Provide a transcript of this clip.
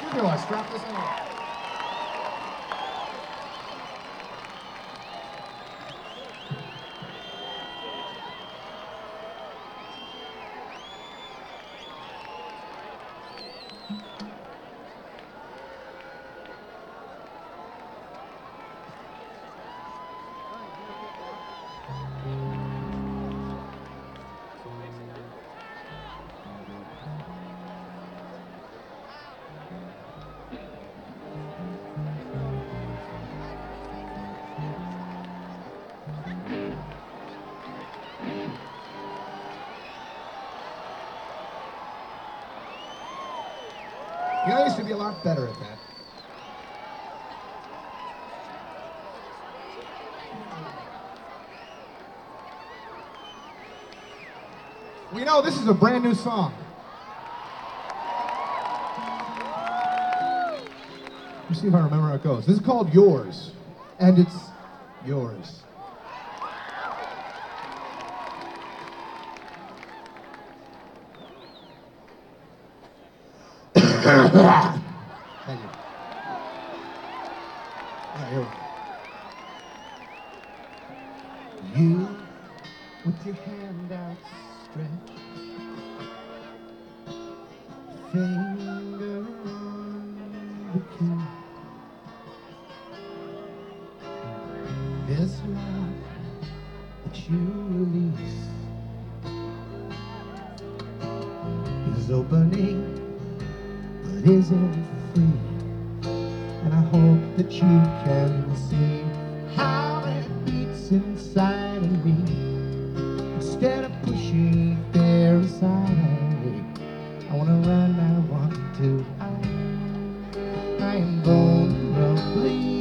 to us. Drop this in. You know, I used to be a lot better at that. Well, you know, this is a brand new song. Let me see if I remember how it goes. This is called Yours, and it's yours. Thank you. All right, here we go. You, with your hand outstretched, finger on the key. This love that you release is opening, but isn't free. And I hope that you can see how it beats inside of me. Instead of pushing fear aside, I wanna run, I want to hide. I am vulnerably